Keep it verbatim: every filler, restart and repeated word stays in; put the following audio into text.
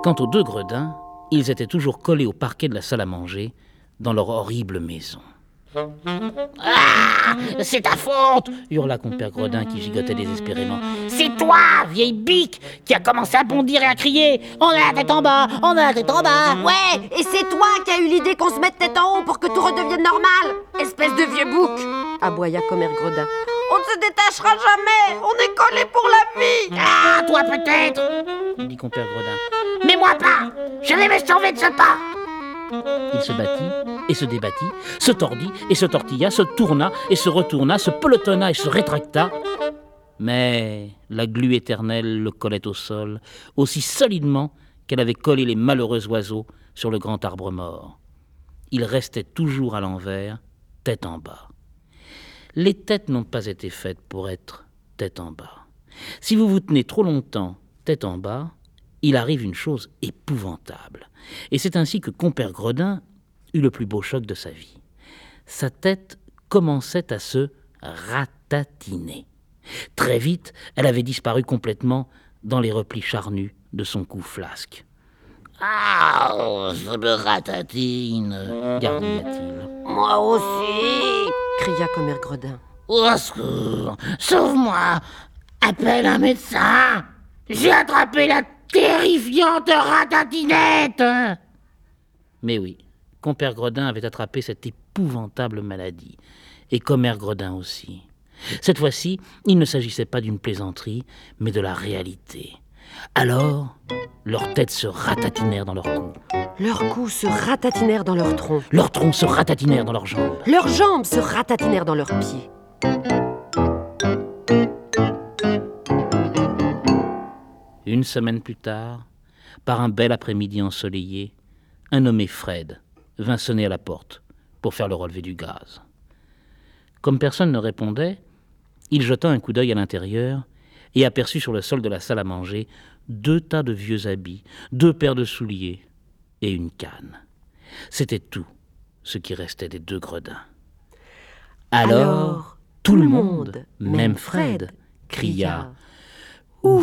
Quant aux deux gredins, ils étaient toujours collés au parquet de la salle à manger, dans leur horrible maison. « Ah, c'est ta faute !» hurla compère Gredin qui gigotait désespérément. « C'est toi, vieille bique, qui a commencé à bondir et à crier « On a la tête en bas, on a la tête en bas !» Ouais, et c'est toi qui as eu l'idée qu'on se mette tête en haut pour que tout redevienne normal, espèce de vieux bouc !» aboya commère Gredin. « On ne se détachera jamais, on est collés pour la vie !»« Ah, toi peut-être !» dit compère Gredin. « Mais moi pas, je vais me sauver de ce pas !» Il se battit et se débattit, se tordit et se tortilla, se tourna et se retourna, se pelotonna et se rétracta. Mais la glu éternelle le collait au sol, aussi solidement qu'elle avait collé les malheureux oiseaux sur le grand arbre mort. Il restait toujours à l'envers, tête en bas. Les têtes n'ont pas été faites pour être tête en bas. Si vous vous tenez trop longtemps tête en bas, il arrive une chose épouvantable. Et c'est ainsi que compère Gredin eut le plus beau choc de sa vie. Sa tête commençait à se ratatiner. Très vite, elle avait disparu complètement dans les replis charnus de son cou flasque. « Ah, je me ratatine !» gardilla-t-il. « Moi aussi !» cria commère Gredin. « Au secours, sauve-moi! Appelle un médecin! J'ai attrapé la terrifiante ratatinette !» Mais oui, compère Gredin avait attrapé cette épouvantable maladie, et commère Gredin aussi. Cette fois-ci, il ne s'agissait pas d'une plaisanterie, mais de la réalité. Alors, leurs têtes se ratatinèrent dans leurs cous. Leurs coups se ratatinèrent dans leur tronc. Leurs troncs se ratatinèrent dans leurs jambes. Leurs jambes se ratatinèrent dans leurs pieds. Une semaine plus tard, par un bel après-midi ensoleillé, un nommé Fred vint sonner à la porte pour faire le relevé du gaz. Comme personne ne répondait, il jeta un coup d'œil à l'intérieur et aperçut sur le sol de la salle à manger deux tas de vieux habits, deux paires de souliers et une canne. C'était tout ce qui restait des deux gredins. Alors, Alors tout le monde, même Fred, cria « Ouf !»